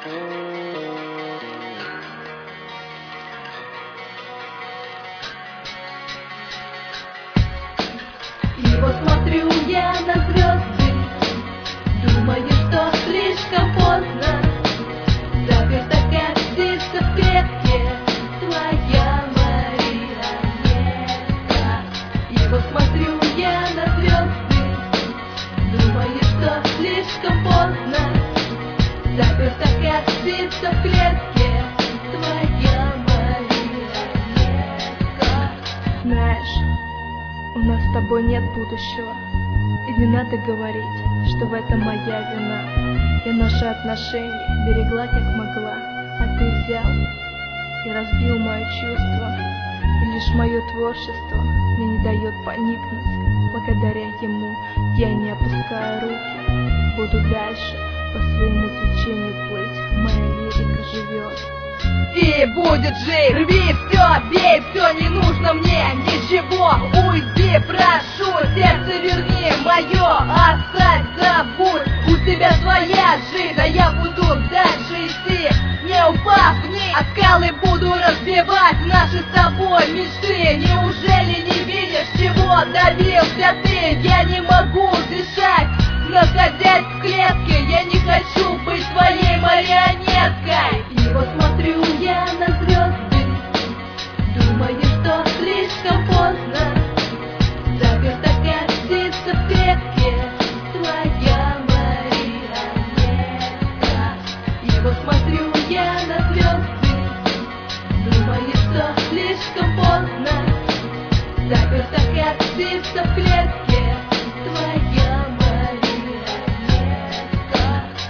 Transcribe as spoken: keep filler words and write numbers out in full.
И вот смотрю я на звезды, думаю, что слишком поздно. Заперта как птица в клетке, твоя марионетка. И вот смотрю я на звезды, думаю, что слишком поздно. Заперта как птица в клетке, твоя марионетка. Знаешь, у нас с тобой нет будущего, и не надо говорить, что в этом моя вина. Я наши отношения берегла как могла, а ты взял и разбил мое чувство. И лишь мое творчество мне не дает поникнуть. Благодаря ему я не опускаю руки, буду дальше по своему течению плыть. Моя лирика живет И будет жить, рви все, бей все, не нужно мне ничего. Уйди, прошу, сердце верни мое, оставь, забудь. У тебя своя жизнь, а я буду дальше идти, не упав вниз. А скалы буду разбивать наши с тобой мечты. Неужели не видишь, чего добился ты? Я не могу дышать, находясь в клетке. Я не хочу быть твоей марионеткой. И вот смотрю я на звезды, думаю, что слишком поздно.